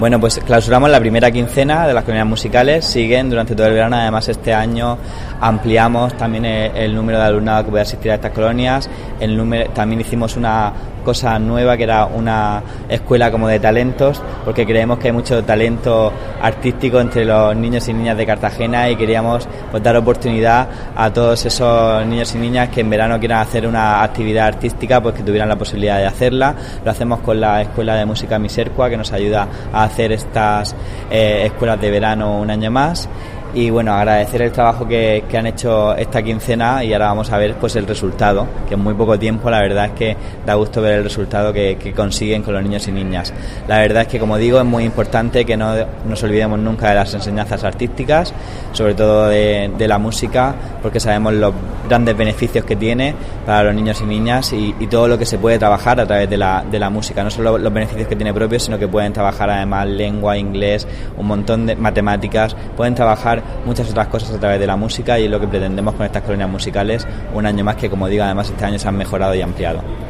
Bueno, pues clausuramos la primera quincena de las colonias musicales, siguen durante todo el verano. Además, este año ampliamos también el número de alumnado que puede asistir a estas colonias. También hicimos una cosa nueva, que era una escuela como de talentos, porque creemos que hay mucho talento artístico entre los niños y niñas de Cartagena, y queríamos pues dar oportunidad a todos esos niños y niñas que en verano quieran hacer una actividad artística, pues que tuvieran la posibilidad de hacerla. Lo hacemos con la Escuela de Música Misercua, que nos ayuda a hacer estas escuelas de verano un año más. Y bueno, agradecer el trabajo que han hecho esta quincena, y ahora vamos a ver pues el resultado, que en muy poco tiempo la verdad es que da gusto ver el resultado que consiguen con los niños y niñas. La verdad es que, como digo, es muy importante que no nos olvidemos nunca de las enseñanzas artísticas, sobre todo de la música, porque sabemos los grandes beneficios que tiene para los niños y niñas, y todo lo que se puede trabajar a través de la música, no solo los beneficios que tiene propios, sino que pueden trabajar además lengua, inglés, un montón de matemáticas, pueden trabajar muchas otras cosas a través de la música, y es lo que pretendemos con estas colonias musicales un año más, que, como digo, además este año se han mejorado y ampliado.